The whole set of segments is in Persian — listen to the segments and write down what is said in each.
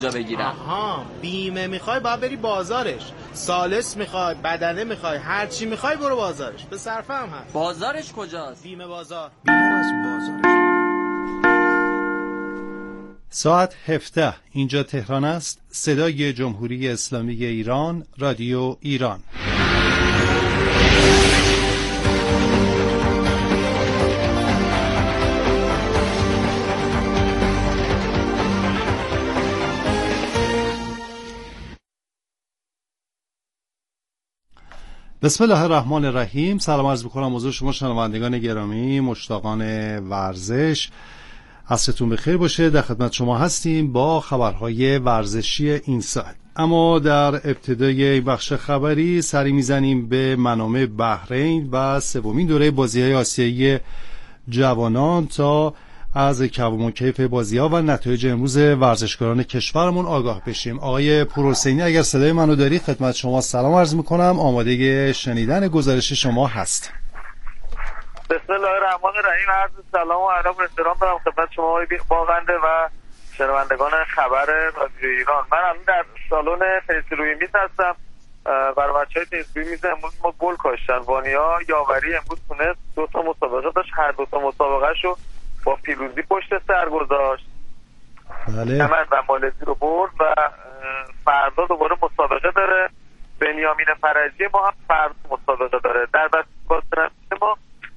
بگیرم. آها، بیمه میخوای باید بری بازارش. سالس میخوای، بدنه میخوای، هر چی میخوای برو بازارش. به صرفه هم هست. بازارش کجاست؟ بیمه بازار. ساعت 17 اینجا تهران است. صدای جمهوری اسلامی ایران، رادیو ایران. بسم الله الرحمن الرحیم. سلام عرض می‌کنم حضور شما شنوندگان گرامی، مشتاقان ورزش. عصرتون بخیر باشه. در خدمت شما هستیم با خبرهای ورزشی این ساعت. اما در ابتدای این بخش خبری سری میزنیم به منامه بحرین و سومین دوره بازی‌های آسیایی جوانان تا از کوم و کیف بازی‌ها و نتایج امروز ورزشکاران کشورمون آگاه بشیم. آقای پورحسینی، اگر صدای منو داری خدمت شما سلام عرض میکنم. آماده شنیدن گزارش شما هست. بسم الله الرحمن الرحیم. عرض سلام و ادب و احترام دارم خدمت شما باغنده و شنوندگان خبر رادیو ایران. من الان در سالن تنیس روی میز هستم. برای بچه‌های تنیس روی میز امروز ما گل کاشتن. وانیا یاوری امروز تونست 2 تا مسابقه داشت، هر 2 تا مسابقه‌شو با پیروزی پشت سر گذاشت. بله. کمر و مالزی رو برد و فردا دوباره مسابقه داره. بنیامین فرجی ما هم فردا مسابقه داره. در بسکتبال ما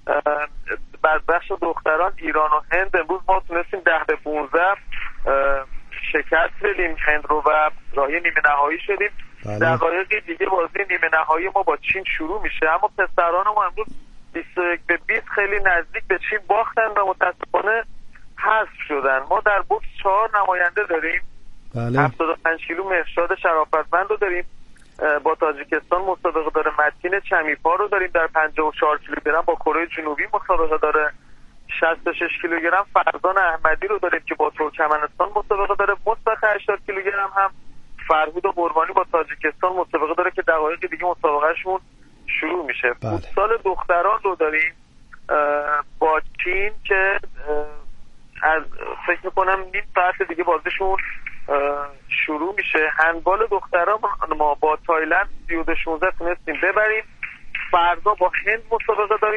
بر بخش دختران ایران و هند امروز ما تونستیم 10-15 شکست بدیم هند رو و راهی نیمه نهایی شدیم. بله. دقایق دیگه بازی نیمه نهایی ما با چین شروع میشه، اما پسران ما امروز 21-20 خیلی نزدیک به چین باختن و متاسفانه حذف شدن. ما در بوکس 4 نماینده داریم. بله. 75 کیلو مهرشاد شرافتمند رو داریم. با تاجیکستان مسابقه داره. متین چمیپا رو داریم در 54 کیلوگرم با کره جنوبی مسابقه داره. 66 کیلوگرم فرزان احمدی رو داریم که با ترکمنستان مسابقه داره. مطلق 80 کیلوگرم هم فرهود قربانی با تاجیکستان مسابقه داره که دقایق دیگه مسابقهشون شروع میشه. فوتسال دختران رو داریم با چین که از فکر میکنم نیم ساعت دیگه بازیشون شروع میشه. هندبال دختران ما با تایلند 32-16 تونستیم ببریم. فردا با هند مسابقه داریم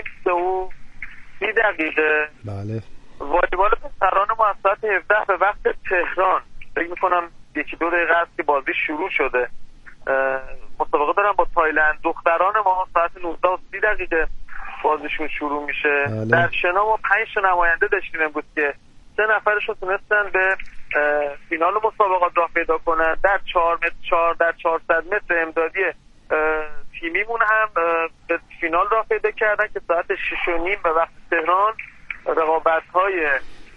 30 دقیقه. بله. والیبال پسران ما از ساعت 17 به وقت تهران فکر میکنم 1-2 دقیقه است که بازی شروع شده. مسابقه دارن با تایلند. دختران ما ساعت 19:30 دقیقه بازیشون شروع میشه. بله. در شنا ما 5 تا نماینده داشتیم امروز که 3 نفرشون تونستن به فینال مسابقات راه پیدا کنن. در 4 متر 4 در 400 متر امدادی تیمیمون هم به فینال راه پیدا کردن که ساعت 6:30 به وقت تهران رقابت‌های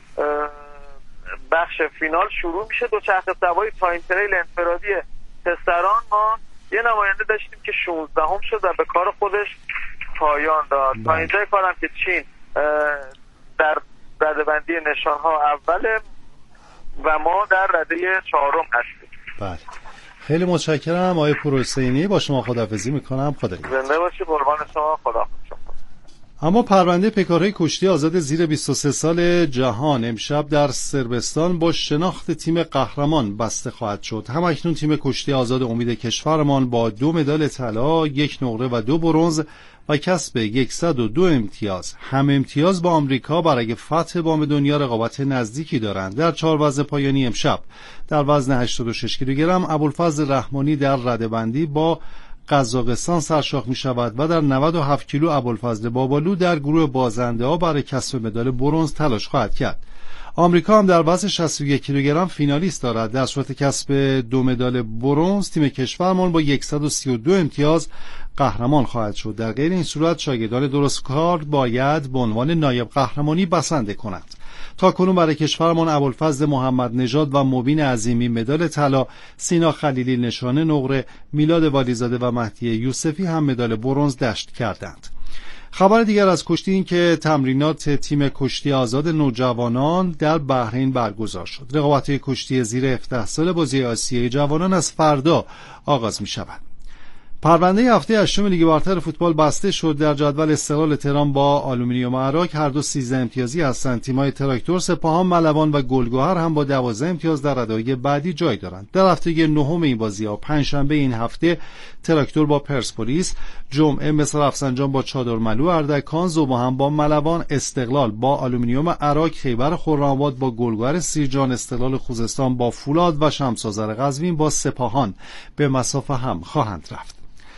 بخش فینال شروع میشه. دوچرخه سواری تایم تریل انفرادی پسران ما یه نماینده داشتیم که 16ام شد و به کار خودش پایان داد. تا اینجای کارم که چین در رده‌بندی نشان‌ها اوله و ما در رده 4م هستیم. بله. خیلی متشکرم آقای پورحسینی. با شما خداحافظی میکنم. خدا نگهدار. زنده باشی. قربان شما. خدا. اما پرونده پیکارهای کشتی آزاد زیر 23 سال جهان امشب در صربستان با شناخت تیم قهرمان بسته خواهد شد. همکنون تیم کشتی آزاد امید کشورمان با 2 مدال طلا، 1 نقره و 2 برنز و کسب 102 امتیاز هم امتیاز با آمریکا برای فتح بام دنیا رقابت نزدیکی دارند. در 4 وزن پایانی امشب در وزن 86 کیلوگرم ابوالفضل رحمانی در رده‌بندی با قزاقستان سرشاخ می شود و در 97 کیلو ابوالفضل بابالو در گروه بازنده ها برای کسب مدال برنز تلاش خواهد کرد. آمریکا هم در وزن 61 کیلوگرم فینالیست دارد. در صورت کسب 2 مدال برنز تیم کشورمان با 132 امتیاز قهرمان خواهد شد. در غیر این صورت شاگردان درستکار باید به عنوان نایب قهرمانی بسنده کنند. تاکنون برای کشورمان ابوالفضل محمد نژاد و مبین عظیمی مدال طلا، سینا خلیلی نشانه نقره، میلاد والیزاده و مهدی یوسفی هم مدال برنز دشت کردند. خبر دیگر از کشتی این که تمرینات تیم کشتی آزاد نوجوانان در بحرین برگزار شد. رقابت‌های کشتی زیر 17 سال بازی آسیایی جوانان از فردا آغاز می شود. پرونده هفته هشتم لیگ برتر فوتبال بسته شد. در جدول استقلال تهران با آلومینیوم عراق هر دو 13 امتیازی هستند. تیم‌های تراکتور، سپاهان، ملوان و گلگهر هم با 12 امتیاز در رده‌های بعدی جای دارند. در هفته نهم این بازی‌ها پنجشنبه این هفته تراکتور با پرسپولیس، جمعه مصر رفسنجان با چادرملو اردکان، ذوب‌هم با ملوان، استقلال با آلومینیوم عراق، خیبر خرم‌آباد با گلگهر سیرجان، استقلال خوزستان با فولاد و شمس آذر قزوین با سپاهان به مصاف هم خواهند رفت.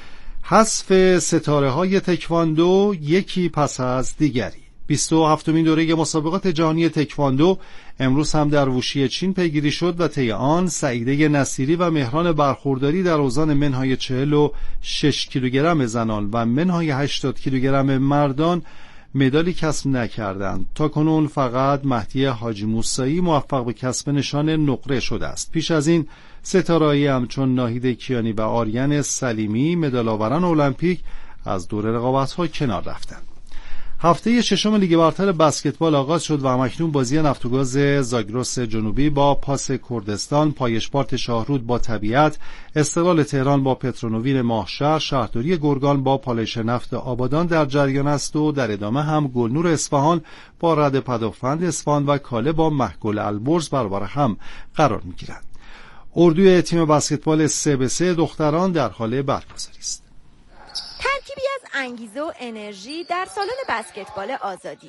حذف ستاره‌های تکواندو یکی پس از دیگری. 27مین دوره مسابقات جهانی تکواندو امروز هم در ووشی چین پیگیری شد و طی آن سعیده نصیری و مهران برخورداری در اوزان منهای 46 کیلوگرم زنان و منهای 80 کیلوگرم مردان مدالی کسب نکردند. تاکنون فقط مهدی حاجی موسایی موفق به کسب نشان نقره شده است. پیش از این ستاره‌ای همچون ناهید کیانی و آریان سلیمی مدال‌آوران المپیک از دور رقابت‌ها کنار رفتند. هفته ششم لیگ برتر بسکتبال آغاز شد و همکنون بازی نفت و گاز زاگرس جنوبی با پاس کردستان، پایشپارت شاهرود با طبیعت، استقلال تهران با پترونوین ماهشهر، شهرداری گرگان با پالایش نفت آبادان در جریان است و در ادامه هم گلنور اصفهان با رد پدافند اصفهان و کاله با محگل البرز برابر هم قرار می‌گیرند. اردوی تیم بسکتبال 3-3 دختران در حال برگزاری است. ترکیبی از انگیزه و انرژی در سالن بسکتبال آزادی،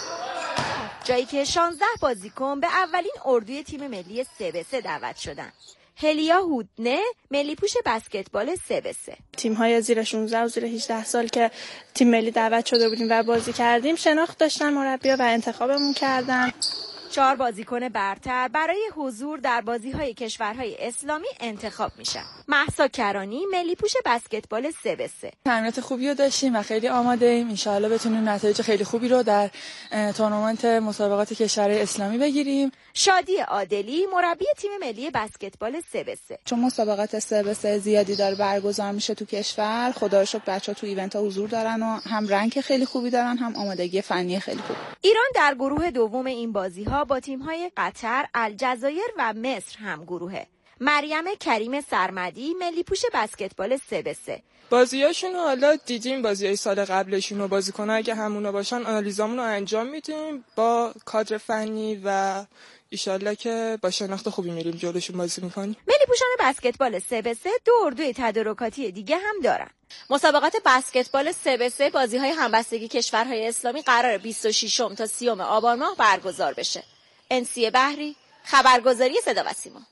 جایی که 16 بازیکن به اولین اردوی تیم ملی 3-3 دعوت شدند. هلیا هودنه، ملی پوش بسکتبال 3-3. تیم‌های زیر 16 و زیر 18 سال که تیم ملی دعوت شده بودیم و بازی کردیم شناخت داشتن مربی‌ها و انتخابمون کردن. 4 بازیکن برتر برای حضور در بازی‌های کشورهای اسلامی انتخاب میشن. مهسا کرانی، ملی پوش بسکتبال 3-3. تمرینات خوبی رو داشتیم و خیلی آماده ایم. ان شاءالله بتونیم نتایج خیلی خوبی رو در تورنمنت مسابقات کشورهای اسلامی بگیریم. شادی عادلی، مربی تیم ملی بسکتبال 3-3. چون مسابقات 3-3 زیادی داره برگزار میشه تو کشور، خدا رو شکر بچه‌ها تو ایونت‌ها حضور دارن و هم رنک خیلی خوبی دارن، هم آمادگی فنی خیلی خوب. ایران در گروه دوم این بازی‌ها با تیم‌های قطر، الجزایر و مصر هم گروهه. مریم کریم سرمدی، ملی پوش بسکتبال 3-3. بازیاشون حالا دیدیم، بازیای سال قبلشون و بازیکن‌ها اگه همونا باشن آنالیزامون رو انجام میدیم با کادر فنی و ایشالله که با شناخت خوبی میریم جلوشون بازی میکنیم. ملی پوشان بسکتبال 3-3 دو اردوی تدارکاتی دیگه هم دارن. مسابقات بسکتبال 3-3 بازی‌های همبستگی کشورهای اسلامی قرار 26 تا 30 آبان ماه برگزار بشه. انسی بحری، خبرگزاری صدا و سیما.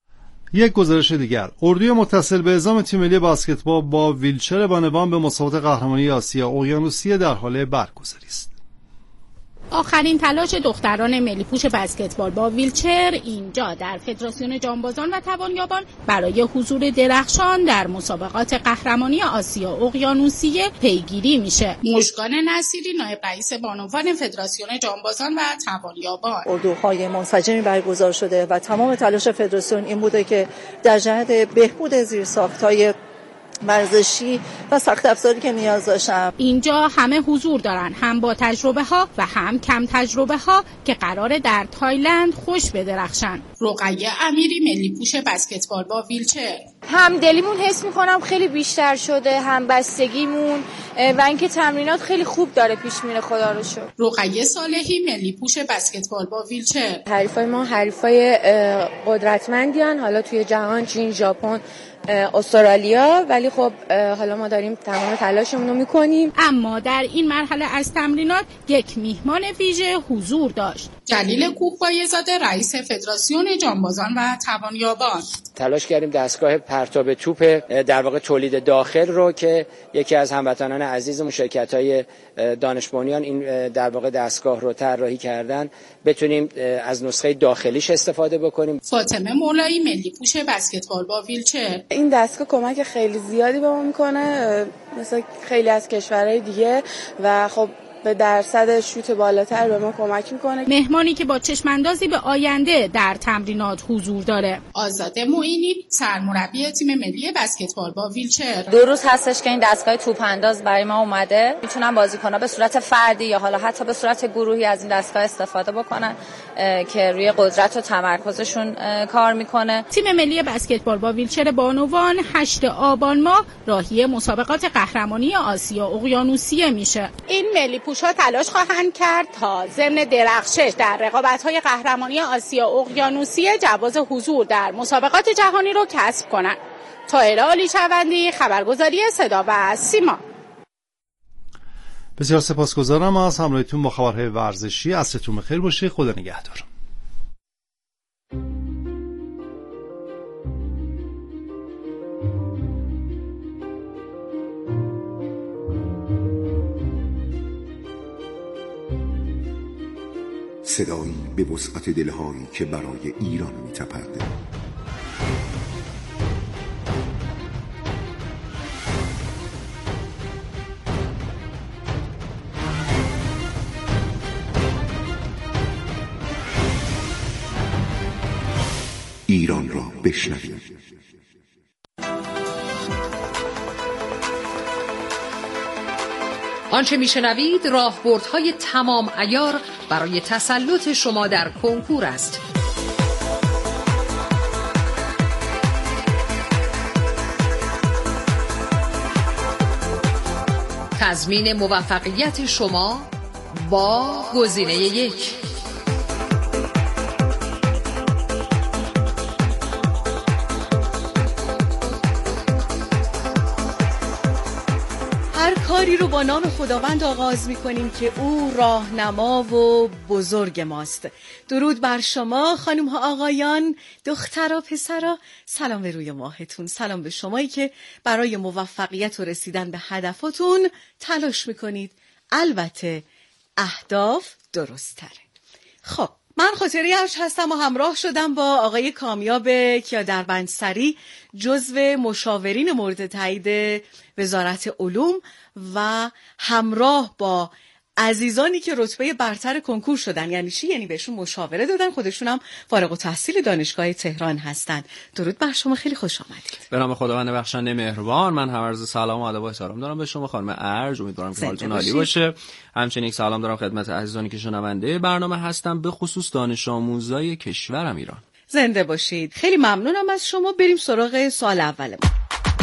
یک گزارش دیگر، اردوی متصل به اعزام تیم ملی بسکتبال با ویلچر بانوان به مسابقات قهرمانی آسیا اقیانوسیه در حال برگزاری است. آخرین تلاش دختران ملی پوش بسکتبال با ویلچر اینجا در فدراسیون جانبازان و توانیابان برای حضور درخشان در مسابقات قهرمانی آسیا اقیانوسیه پیگیری میشه. مژگان نصیری، نایب رئیس بانوان فدراسیون جانبازان و توانیابان: اردوهای منسجمی برگزار شده و تمام تلاش فدراسیون این بوده که در جهت بهبود زیرساخت‌های ورزشی و سخت افزاری که نیاز داشتم. اینجا همه حضور دارن، هم با تجربه ها و هم کم تجربه ها که قراره در تایلند خوش بدرخشن. رقیه امیری، ملی پوش بسکتبال با ویلچر: همدلیمون حس میکنم خیلی بیشتر شده، همبستگیمون و اینکه تمرینات خیلی خوب داره پیش میره، خدا رو شکر. رقیه صالحی، ملی پوش بسکتبال با ویلچر: حریفای ما حریفای قدرتمندیان، حالا توی جهان، چین، ژاپن، استرالیا، ولی خب حالا ما داریم تمام تلاشمون رو میکنیم. اما در این مرحله از تمرینات یک میهمان ویژه حضور داشت. جلیل کوهبایزاده، رئیس فدراسیون جانبازان و توانیابان: تلاش کردیم دستگاه پرتاب توپ در واقع تولید داخل رو که یکی از هموطنان عزیزمون شرکت‌های دانش بنیان این در واقع دستگاه رو طراحی کردن بتونیم از نسخه داخلیش استفاده بکنیم. فاطمه مولایی، ملی پوش بسکتبال با ویلچر: این دستگاه کمک خیلی زیادی به ما میکنه مثل خیلی از کشورهای دیگه و خب به درصد شوت بالاتر به ما کمک میکنه. مهمانی که با چشماندازی به آینده در تمرینات حضور داره. آزاده معینی سرمربی تیم ملی بسکتبال با ویلچر. 2 روز هستش که این دستگاه توپ انداز برای ما اومده. میتونن بازیکن‌ها به صورت فردی یا حالا حتی به صورت گروهی از این دستگاه استفاده بکنن که روی قدرت و تمرکزشون کار میکنه. تیم ملی بسکتبال با ویلچر بانوان 8 آبان ماه راهی مسابقات قهرمانی آسیا اقیانوسیه میشه. این ملی پوش‌ها تلاش خواهند کرد تا ضمن درخشش در رقابت‌های قهرمانی آسیا اقیانوسیه جواز حضور در مسابقات جهانی رو کسب کنند. طاهره علیچوندی، خبرگزاری صدا و سیما. بسیار سپاسگزارم از همراهیتون با خبرهای ورزشی. عصرتون بخیر باشه. خدا نگهدار. صدایی به وسعت دلهایی که برای ایران می‌تپد. ایران را بشنوید. آنچه میشنوید راهبردهای تمام عیار برای تسلط شما در کنکور است. تضمین موفقیت شما با گزینه 1. هر کاری رو با نام خداوند آغاز می‌کنیم که او راهنما و بزرگ ماست. درود بر شما خانم ها آقایان، دخترها پسرها، سلام به روی ماهتون. سلام به شمایی که برای موفقیت و رسیدن به هدفاتون تلاش می‌کنید. البته اهداف درست تره. خب من خاطری ارج هستم و همراه شدم با آقای کامیاب کیادربندسری، جزو مشاورین مورد تایید وزارت علوم و همراه با عزیزانی که رتبه برتر کنکور شدن. یعنی چی؟ یعنی بهشون مشاوره دادن، خودشون هم فارغ التحصیل دانشگاه تهران هستن. درود بر شما، خیلی خوش آمدید. به نام خداوند بخشنده مهربان. من هم عرض سلام و ادب و احترام دارم به شما خانم ارج. امیدوارم که حالتون عالی باشه. همچنین یک سلام دارم خدمت عزیزانی که شنونده برنامه هستن، به خصوص دانش آموزای کشورم ایران. زنده باشید. خیلی ممنونم از شما. بریم سراغ سوال اول ما.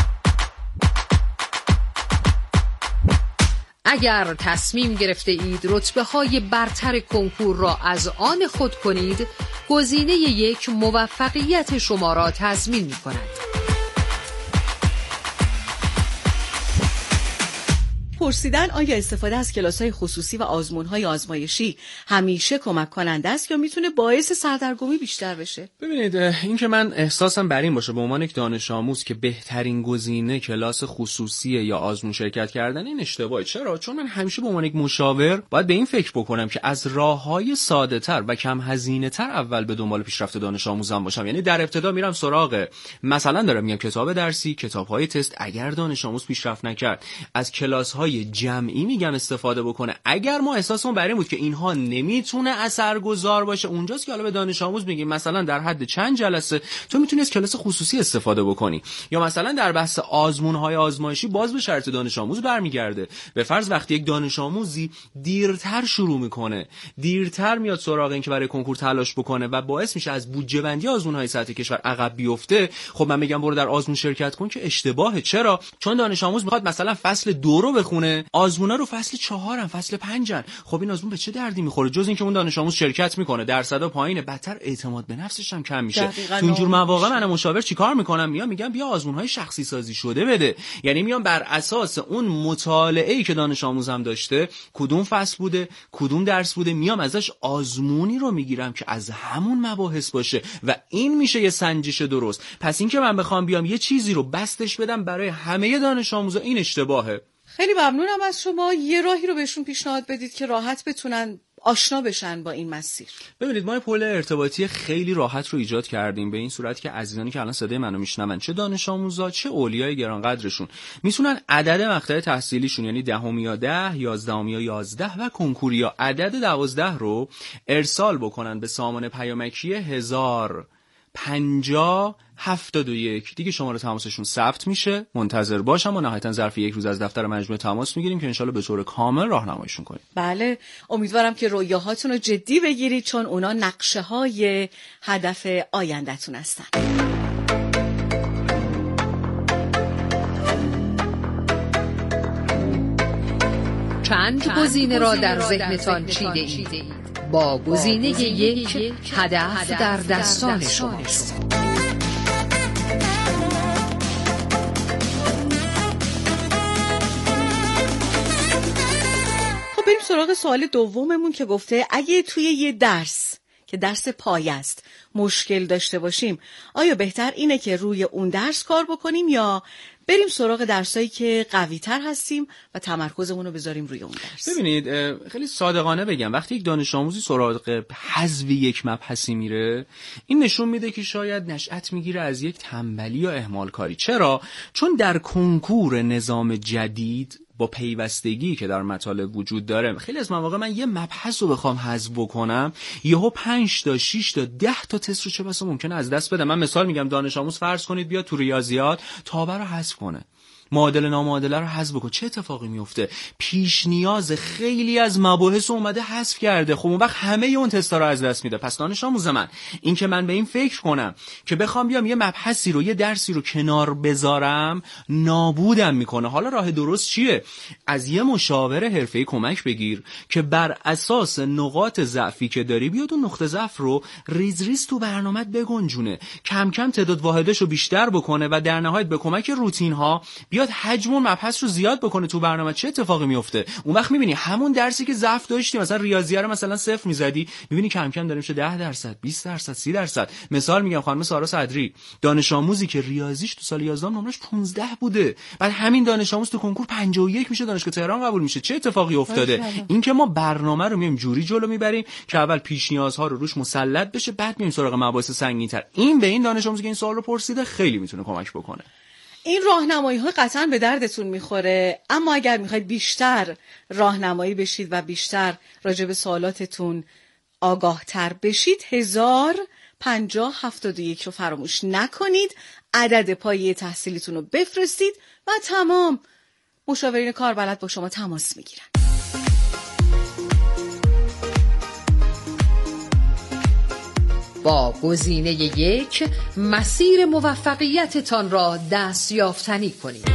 اگر تصمیم گرفته اید رتبه‌های برتر کنکور را از آن خود کنید، گزینه 1 موفقیت شما را تضمین می‌کند. پرسیدن آیا استفاده از کلاس‌های خصوصی و آزمون‌های آزمایشی همیشه کمک کننده است یا میتونه باعث سردرگمی بیشتر بشه؟ ببینید، این که من احساسم بر این باشه به عنوان یک دانش آموز که بهترین گزینه کلاس خصوصیه یا آزمون شرکت کردن، این اشتباهه. چرا؟ چون من همیشه به عنوان یک مشاور باید به این فکر بکنم که از راه‌های ساده‌تر و کم هزینه‌تر اول به دنبال پیشرفت دانش آموزم باشم. یعنی در ابتدا میرم سراغ، مثلا دارم میگم کتاب درسی، کتاب‌های تست. اگر دانش آموز پیشرفت نکرد، از کلاس‌های جمعی میگم استفاده بکنه. اگر ما احساسمون بر این بود که اینها نمیتونه اثرگذار باشه، اونجاست که حالا به دانش آموز میگیم مثلا در حد چند جلسه تو میتونی از کلاس خصوصی استفاده بکنی. یا مثلا در بحث آزمون‌های آزمایشی باز به شرط دانش آموز برمیگرده. به فرض وقتی یک دانش آموزی دیرتر شروع میکنه، دیرتر میاد سراغ این که برای کنکور تلاش بکنه و باعث میشه از بودجه بندی آزمون‌های سطح کشور عقب بیفته، خب من میگم برو در آزمون شرکت کن، که اشتباهه. چرا؟ چون دانش آموز میخواد مثلا فصل 2 رو بخونه، آزمونا رو فصل 4 فصل 5. خب این آزمون به چه دردی میخوره جز اینکه اون دانش آموز شرکت میکنه، درصدا پایینه، بدتر اعتماد به نفسش هم کم میشه. تو اینجور مواقع من مشاور چیکار میکنم؟ میگم بیا آزمون‌های شخصی سازی شده بده. یعنی میام بر اساس اون مطالعه‌ای که دانش آموزم داشته، کدوم فصل بوده، کدوم درس بوده، میام ازش آزمونی رو میگیرم که از همون مباحث باشه و این میشه یه سنجش درست. پس این که من بخوام بیام یه چیزی رو بستش بدم برای همه دانش آموزا، این اشتباهه. خیلی ممنونم از شما. یه راهی رو بهشون پیشنهاد بدید که راحت بتونن آشنا بشن با این مسیر؟ ببینید ما پل ارتباطی خیلی راحت رو ایجاد کردیم به این صورت که عزیزانی که الان صدای منو میشنون، چه دانش آموزا چه اولیای گرانقدرشون، میتونن عدد مقطع تحصیلیشون یعنی 10 یا 10، 11 یا 11 و کنکور یا عدد 12 رو ارسال بکنن به سامان پیامکی 105071 دیگه شماره تماسشون ثبت میشه. منتظر باشم و نهایتا ظرف یک روز از دفتر مجموعه تماس میگیریم که انشالله به طور کامل راهنماییشون کنیم. بله، امیدوارم که رویاهاتون رو جدی بگیرید چون اونا نقشه های هدف آینده‌تون هستن. چند گزینه را در ذهنتان چیده اید؟ با گزینه 1 هدف در دستان شماست. خب بریم سراغ سوال دوممون که گفته اگه توی یه درس که درس پایه است مشکل داشته باشیم، آیا بهتر اینه که روی اون درس کار بکنیم یا بریم سراغ درسایی که قوی تر هستیم و تمرکزمون رو بذاریم روی اون درس؟ ببینید خیلی صادقانه بگم، وقتی یک دانش آموزی سراغ حذف یک مبحثی میره، این نشون میده که شاید نشأت میگیره از یک تنبلی یا اهمال کاری. چرا؟ چون در کنکور نظام جدید با پیوستگی که در مطالب وجود داره، خیلی از مواقع من یه مبحث رو بخوام حذف بکنم، یهو 5 تا 6 تا 10 تا تست رو چه بسا ممکنه از دست بدم. من مثال میگم، دانش آموز فرض کنید بیاد تو ریاضیات تابع رو حذف کنه، معادل نامعادله رو حذف بکنه، چه اتفاقی میفته؟ پیش نیاز خیلی از مباحث اومده حذف کرده. خب اون وقت همه اون تستا رو از دست میده. پس دانش آموز من این که من به این فکر کنم که بخوام بیام یه مبحثی رو، یه درسی رو کنار بذارم، نابودم میکنه. حالا راه درست چیه؟ از یه مشاور حرفه‌ای کمک بگیر که بر اساس نقاط ضعفی که داری بیاد اون نقطه ضعف رو ریز ریز تو برنامه‌ت بگنجونه، کم کم تعداد واحدش رو بیشتر بکنه و در نهایت به کمک روتین ها بیاد حجم اون مبحث رو زیاد بکنه تو برنامه. چه اتفاقی میفته؟ اون وقت میبینی همون درسی که ضعف داشتی، مثلا ریاضیه رو مثلا 0 میزدی، میبینی کم کم داره میشه 10%، 20%، 30%. مثال میگم، خانم سارا صدری، دانش آموزی که ریاضیش تو سال 11 نمرش 15 بوده، بعد همین دانش آموز تو کنکور 51 میشه، دانشگاه تهران قبول میشه. چه اتفاقی افتاده؟ این که ما برنامه رو میایم جوری جلو میبریم که اول پیش نیازها رو روش مسلط بشه، بعد میایم سراغ مباحث سنگین‌تر. این به این دانش آموزی که این سوال رو پرسیده خیلی میتونه کمک بکنه. این راهنمایی ها قطعا به دردتون میخوره، اما اگر میخواید بیشتر راهنمایی بشید و بیشتر راجع به سوالاتتون آگاه تر بشید، 105071 رو فراموش نکنید، عدد پایه تحصیلیتون رو بفرستید و تمام مشاورین کاربلد با شما تماس میگیرن. با گزینه 1 مسیر موفقیتتان را دستیافتنی کنید.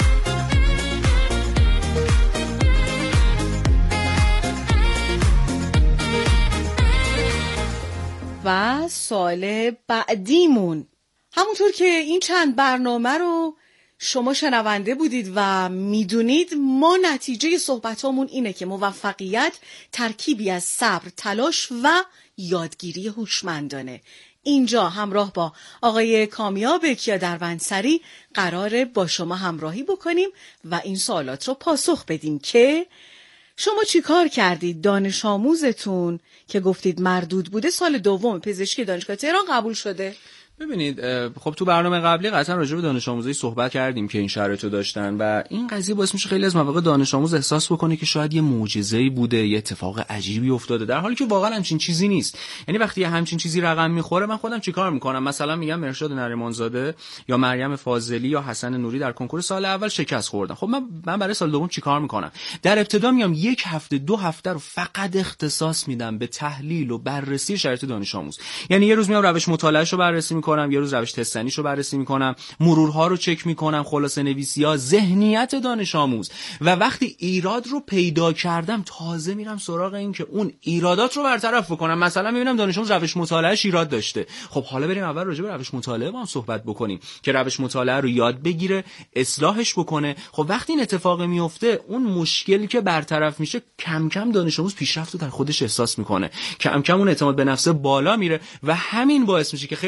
و سوال بعدیمون، همونطور که این چند برنامه رو شما شنونده بودید و میدونید، ما نتیجه صحبتامون اینه که موفقیت ترکیبی از صبر، تلاش و یادگیری هوشمندانه. اینجا همراه با آقای کامیاب کیادروندسری قراره با شما همراهی بکنیم و این سوالات رو پاسخ بدیم که شما چی کار کردید؟ دانش آموزتون که گفتید مردود بوده سال دوم پزشکی دانشگاه تهران قبول شده. ببینید، خب تو برنامه قبلی قطعا راجع به دانش آموزایی صحبت کردیم که این شرایطو داشتن و این قضیه باعث میشه خیلی از مواقع دانش آموز احساس بکنه که شاید یه معجزه‌ای بوده، یه اتفاق عجیبی افتاده، در حالی که واقعا همچین چیزی نیست. یعنی وقتی همچین چیزی رقم میخوره، من خودم چیکار میکنم؟ مثلا میگم مرشاد نریمانزاده یا مریم فاضلی یا حسن نوری در کنکور سال اول شکست خوردن. خب من برای سال دوم چیکار میکنم؟ در ابتدا میام 1 هفته 2 هفته رو فقط اختصاص میدم به تحلیل و بررسی شرایط دانش آموز. یعنی یه روز میام روش مطالعهشو بررسی میکنم، یه روز روش تستنیشو بررسی میکنم، مرورها رو چک میکنم، خلاصه نویسی‌ها، ذهنیت دانش آموز. و وقتی ایراد رو پیدا کردم، تازه میرم سراغ این که اون ایرادات رو برطرف بکنم. مثلا میبینم دانش آموز روش مطالعهش ایراد داشته، خب حالا بریم اول راجع به روش مطالعه با هم صحبت بکنیم که روش مطالعه رو یاد بگیره، اصلاحش بکنه. خب وقتی این اتفاق میفته، اون مشکلی که برطرف میشه، کم کم دانش آموز پیشرفت رو در خودش احساس میکنه، کم کم اون اعتماد به نفس بالا میره و همین باعث میشه که خیلی از مواقع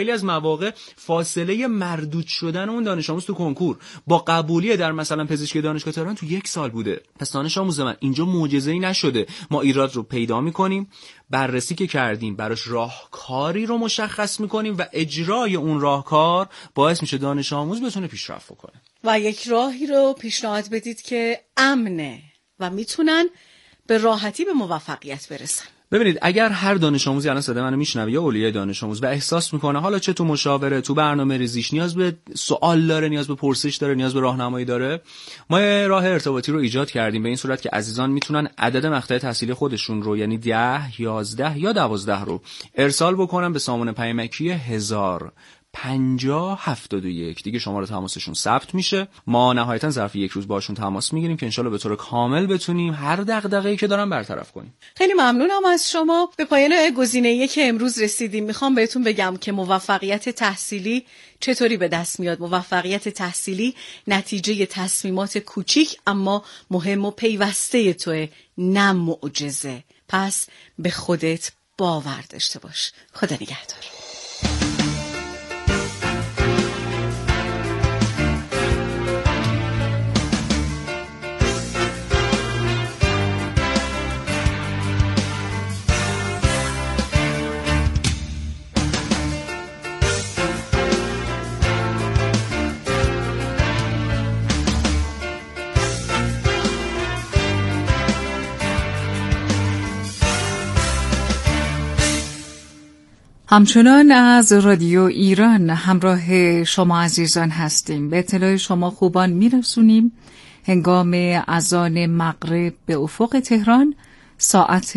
واقع فاصله مردود شدن اون دانش آموز تو کنکور با قبولی در مثلا پزشکی دانشگاه تهران تو 1 سال بوده. پس دانش آموز من اینجا معجزه‌ای نشده. ما ایراد رو پیدا می‌کنیم، بررسی که کردیم براش راهکاری رو مشخص می‌کنیم و اجرای اون راهکار باعث میشه دانش آموز بتونه پیشرفت کنه. و یک راهی رو پیشنهاد بدید که امنه و میتونن به راحتی به موفقیت برسن. ببینید اگر هر دانش آموزی الان صدا منو میشنوه یا اولیه دانش آموز و احساس میکنه حالا چه تو مشاوره، تو برنامه‌ریزیش نیاز به سوال داره، نیاز به پرسش داره، نیاز به راهنمایی داره، ما راه ارتباطی رو ایجاد کردیم به این صورت که عزیزان میتونن عدد مقطع تحصیلی خودشون رو یعنی 10، 11 یا 12 رو ارسال بکنن به سامانه پیامکی 105071. دیگه شماره تماسشون ثبت میشه. ما نهایتا ظرف 1 روز باشون تماس میگیریم که انشالله به طور کامل بتونیم هر دغدغه‌ای که دارن برطرف کنیم. خیلی ممنونم از شما. به پایان گزینه‌ای که امروز رسیدیم میخوام بهتون بگم که موفقیت تحصیلی چطوری به دست میاد. موفقیت تحصیلی نتیجه تصمیمات کوچیک اما مهم و پیوسته توئه، نه معجزه. پس به خودت باور داشته باش. خدا نگهدار. همچنان از رادیو ایران همراه شما عزیزان هستیم. به اطلاع شما خوبان میرسونیم هنگام اذان مغرب به افق تهران ساعت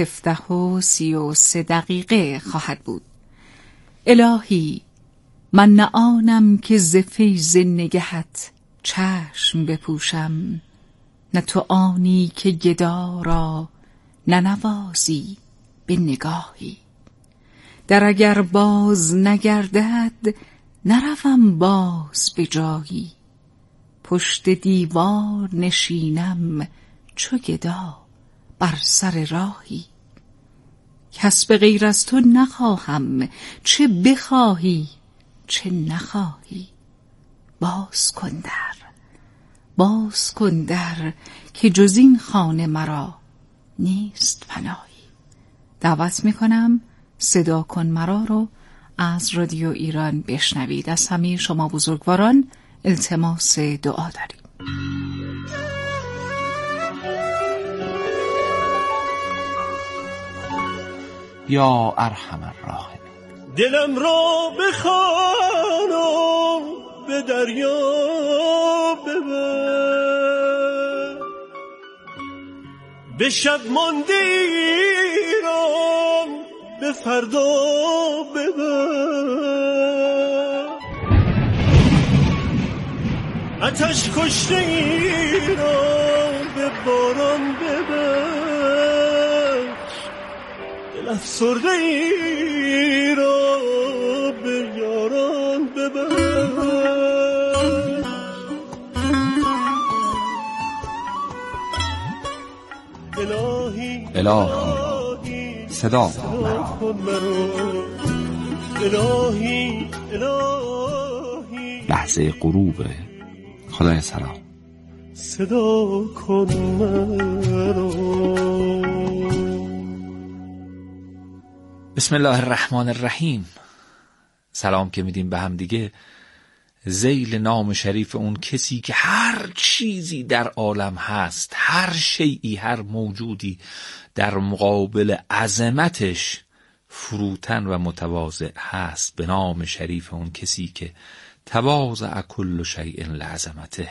17:33 خواهد بود. الهی من نه آنم که ز فیض نگهت چشم بپوشم، نه تو آنی که گدا را ننوازی به نگاهی. در اگر باز نگردد نروم باز به جایی، پشت دیوار نشینم چو گدا بر سر راهی. کس به غیر از تو نخواهم، چه بخواهی چه نخواهی. باز کن در که جز این خانه مرا نیست پناهی. دعوت میکنم صدا کن مرا رو از رادیو ایران بشنوید. از همه شما بزرگواران التماس دعا داریم. یا ارحم الراحمین. دلم را بخوانم به دریا ببر، به شب مانده ایران به فردا ببر. آتش کشته ایران به باران ببر، دل افسرده ایران به یاران ببر. الهی صدا کن مرا. لحظه غروب. خدای سلام. صدا کن مرا. بسم الله الرحمن الرحیم. سلام که میدیم به هم دیگه ذیل نام شریف اون کسی که هر چیزی در عالم هست، هر شیئی، هر موجودی در مقابل عظمتش فروتن و متواضع هست، به نام شریف اون کسی که تواضع کل شیء لعظمته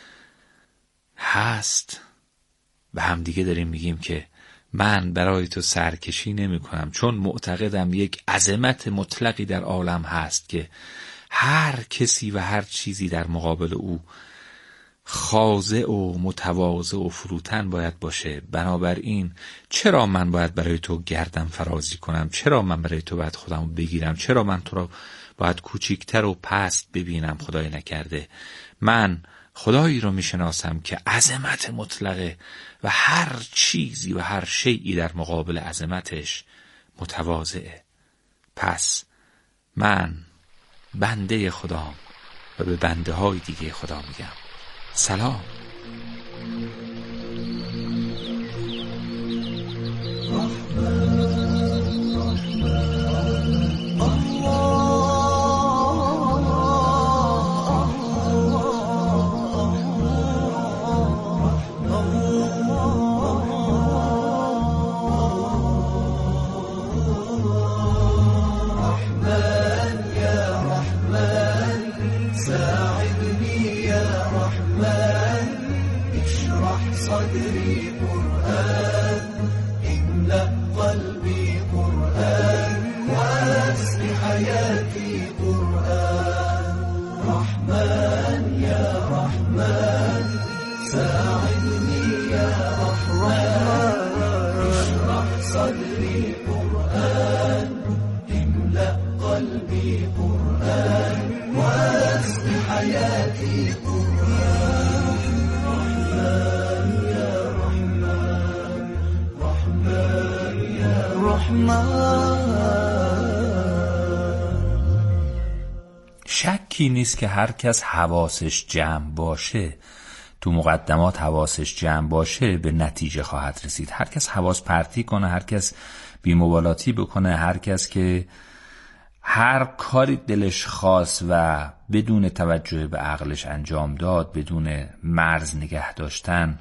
هست. به هم دیگه داریم میگیم که من برای تو سرکشی نمی کنم، چون معتقدم یک عظمت مطلقی در عالم هست که هر کسی و هر چیزی در مقابل او خاضع و متواضع و فروتن باید باشه. بنابراین چرا من باید برای تو گردن فرازی کنم؟ چرا من برای تو باید خودمو بگیرم؟ چرا من تو را باید کوچیکتر و پست ببینم؟ خدای نکرده. من خدایی رو میشناسم که عظمت مطلقه و هر چیزی و هر شیئی در مقابل عظمتش متواضعه. پس من بنده خدام و به بنده های دیگه خدا میگم سلام. شکی نیست که هر کس حواسش جمع باشه، تو مقدمات حواسش جمع باشه، به نتیجه خواهد رسید. هر کس حواس پرتی کنه، هر کس بی‌مبالاتی بکنه، هر کس که هر کاری دلش خواست و بدون توجه به عقلش انجام داد، بدون مرز نگه داشتن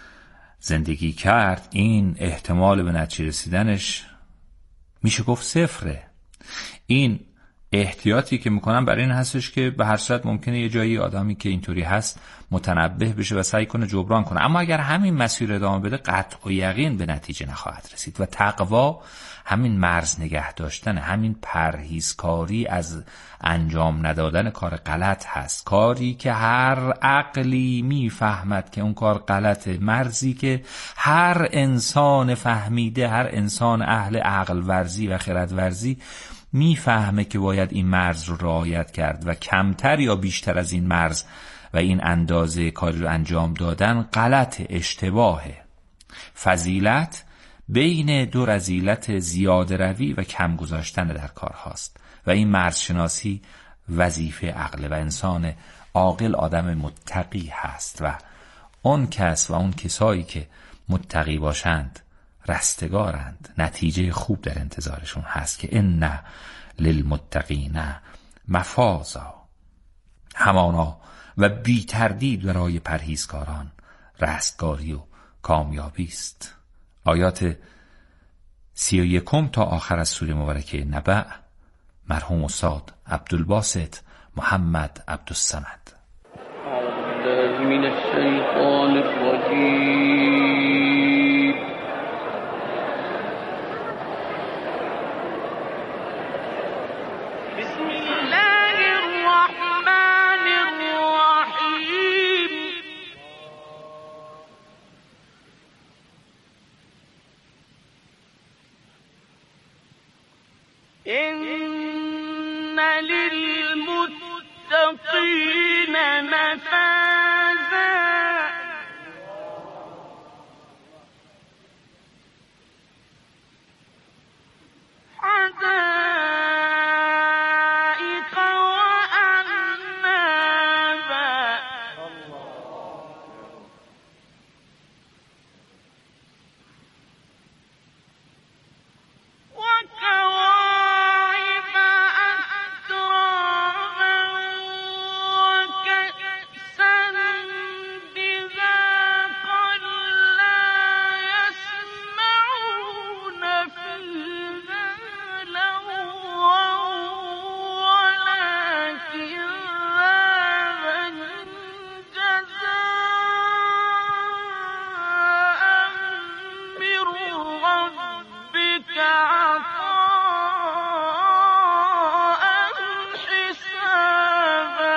زندگی کرد، این احتمال به نتیجه رسیدنش میشه گفت صفره. این احتیاطی که میکنم برای این هستش که به هر صورت ممکنه یه جایی آدمی که اینطوری هست متنبه بشه و سعی کنه جبران کنه، اما اگر همین مسیر ادامه بده قطع و یقین به نتیجه نخواهد رسید. و تقوا همین مرز نگه داشتن، همین پرهیزکاری از انجام ندادن کار غلط هست، کاری که هر عقلی میفهمد که اون کار غلطه، مرزی که هر انسان فهمیده، هر انسان اهل عقل ورزی و خرد ورزی میفهمه که باید این مرز رو رعایت کرد و کمتر یا بیشتر از این مرز و این اندازه کاری رو انجام دادن غلط، اشتباهه. فضیلت بین دو رذیلت زیاده روی و کم گذاشتن در کار هاست و این مرز شناسی وظیفه عقل و انسان عاقل آدم متقی هست و اون کس و اون کسایی که متقی باشند رستگارند، نتیجه خوب در انتظارشون هست که ان للمتقین مفازا، همانا و بی تردید برای پرهیزکاران رستگاری و کامیابی است. آیات 31 تا آخر از سوره مبارکه نبأ، مرحوم استاد عبدالباسط محمد عبدالصمد. اعوذ من الشیطان الرجیم. إن للمتقين مفازا حدائق وأعنابا وكواعب أترابا وكأسا دهاقا لا يسمعون فيها لغوا ولا كذابا جزاء من ربك عطاء حسابا.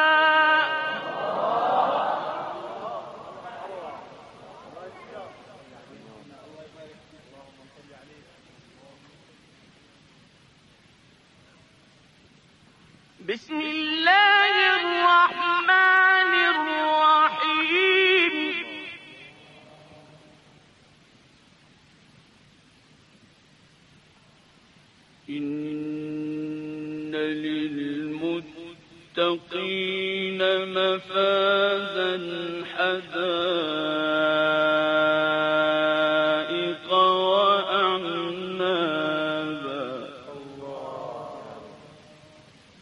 بسم الله الرحمن الرحيم. إن للمتقين مفازا حدائق وأعنابا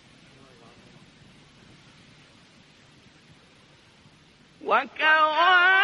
وكواعب